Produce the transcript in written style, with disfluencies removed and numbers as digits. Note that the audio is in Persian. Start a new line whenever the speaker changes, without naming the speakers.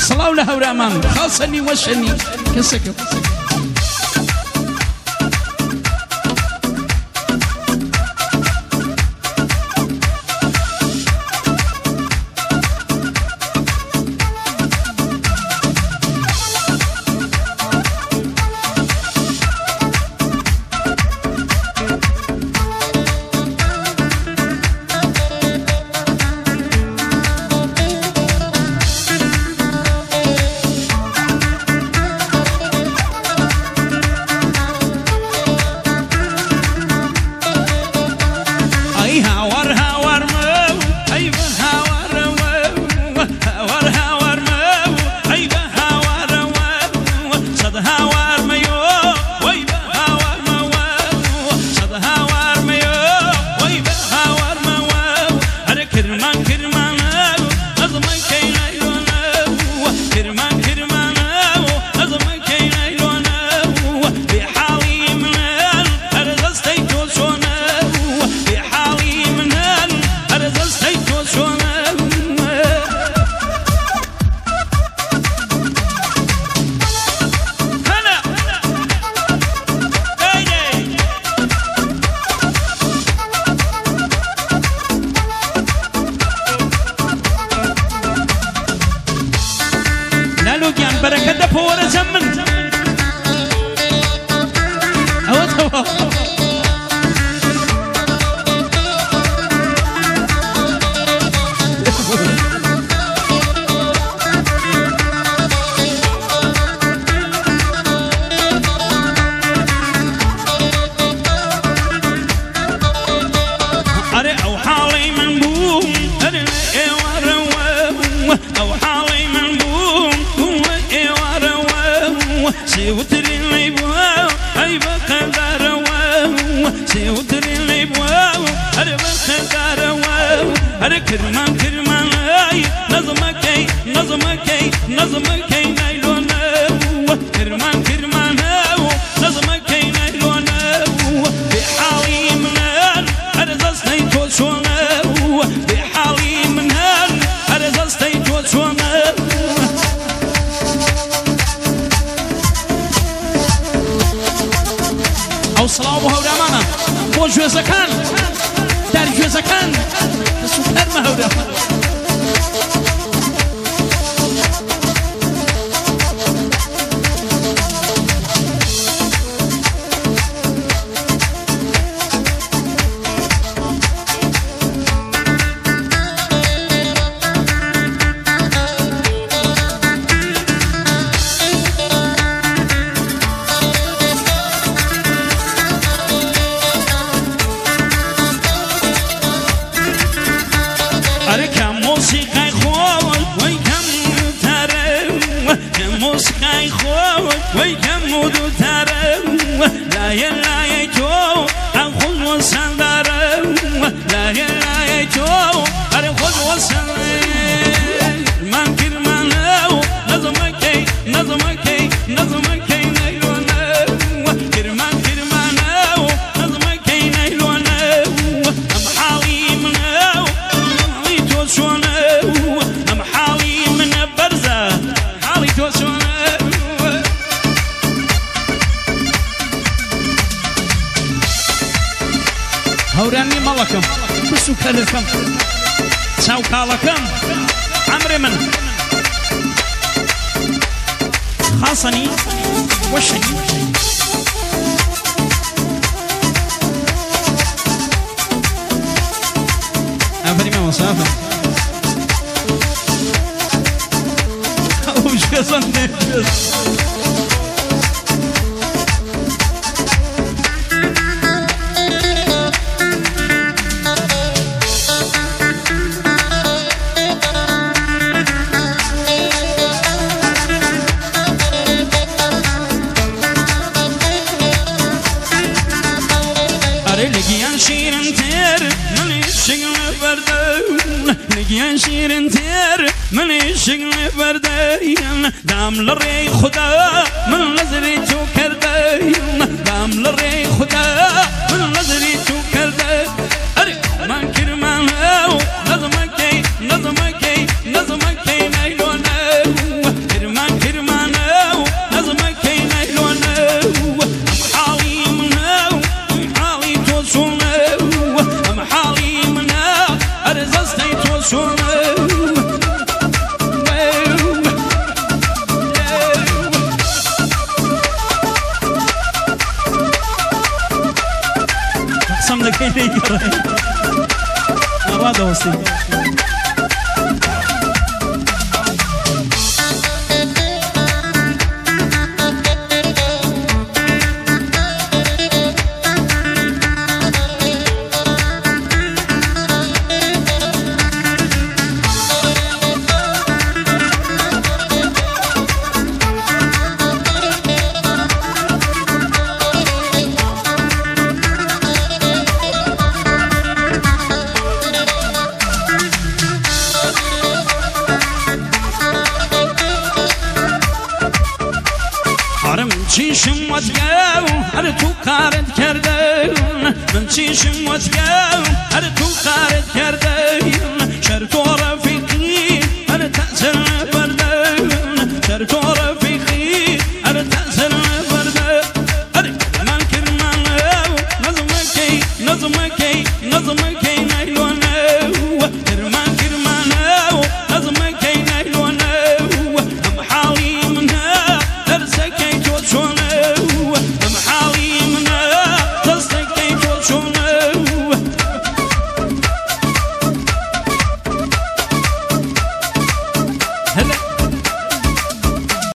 صلاة لها ورامان خاصني وشني كسكو بركة بورا زمن أوه أري أو حالي من بوم أري أو حالي من بوم سيوتري اللي بواو أي بقدر واو سيوتري اللي بواو أي بقدر واو أي كرمان كرمان أي نظمكي نظمكي نظمكي نايلونا كرمان كرمان أو نظمكي نايلونا بحالي منان أرزاستي توشونا بحالي منان أرزاستي توشونا أو صلاة وهورامانا بو جوزكان در جوزكان سوكر مهورامانا موسيقى خوت ويكم مودو ترى لا يلا يجو أخذ وسندر لا يلا يجو أخذ وسندر من كرمانه نظمكي نظمكي نظمكي نيلونا كرمان كرمانه نظمكي نيلونا أم حالي منه يتوشونه أم حالي من برزة حالي توشونه هوراني ملكم بسو كلكم ساو كالكم عمري من خاصني وشني أفري ما مسافر وش كسرني لقيان شيرين تير من الشغل بردين لقيان شيرين تير من الشغل بردين دام لري خدا من نظري توكردين دام لري خدا من نظري توكردين أري من كرمان أو نظمكي نظمكي نظمكي نايلونا
قسم لکی نیگره نبا دوستی چیشم وزگو هر تو کارت کردم من چیشم وزگو هر تو کارت کردم